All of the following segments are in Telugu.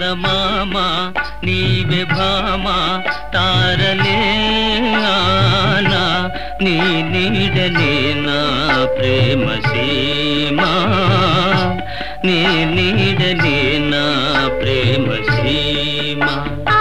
చందమామ నీవే భామ తారలే ఆనా నీ నీడనే నా ప్రేమ సీమా నీ నీడనే నా ప్రేమ సీమా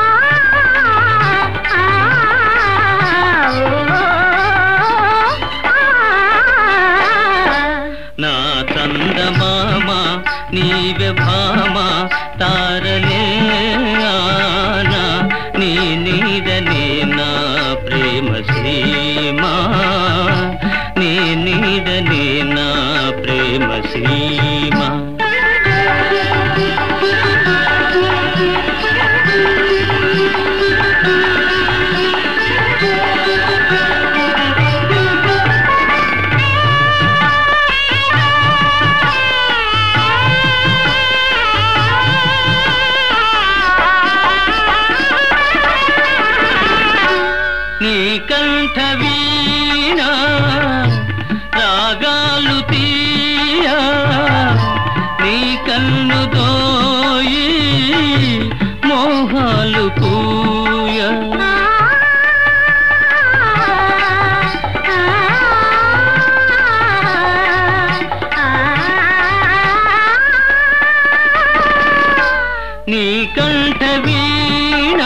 నా చందమామ నీవే భామ తారలే ఆనా నీ నీడనే నా ప్రేమ సీమా నీ నీడనే నా ప్రేమ సీమా నీ కంఠ వీణ రాగాలు తీయ నీ కన్ను దోయి మోహాలు పూయ నీ కంఠ వీణ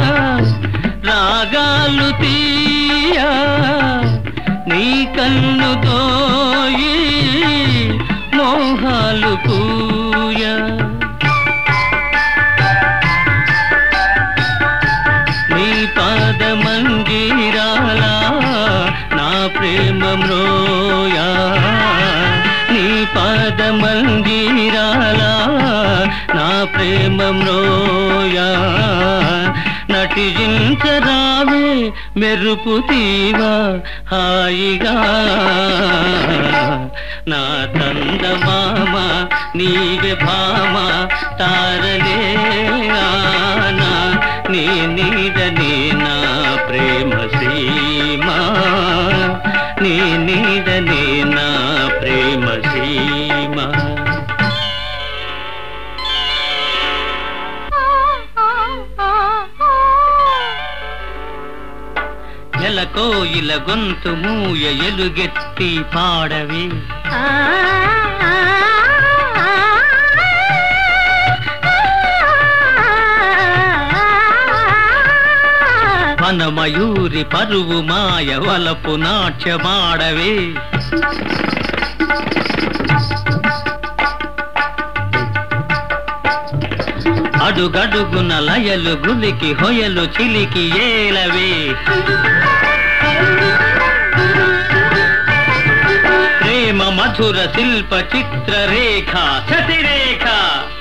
రాగాలు తీయ నీ కన్ను దోయి మోహాలు పూయ నీ పాదమంజీరాల నా ప్రేమ మ్రోయా నీ పాదమంజీరాల నా ప్రేమ మ్రోయా నటించరావే మెరుపు తీవా హాయిగా నా చందమామ నీవే భామ తారలే ఆనా నీ నీడనే నా ప్రేమ సీమా నీ నీడనే నా ప్రేమ సీమా కోయిల గొంతు మూయ ఎలుగెత్తి పాడవి వనమయూరి పరువు మాయ వలపు నాట్యమాడవే అడుగడుగున లయలు గులికి హొయలు చిలికి ఏలవే ప్రేమ మధుర శిల్ప చిత్రరేఖ శతిరేఖ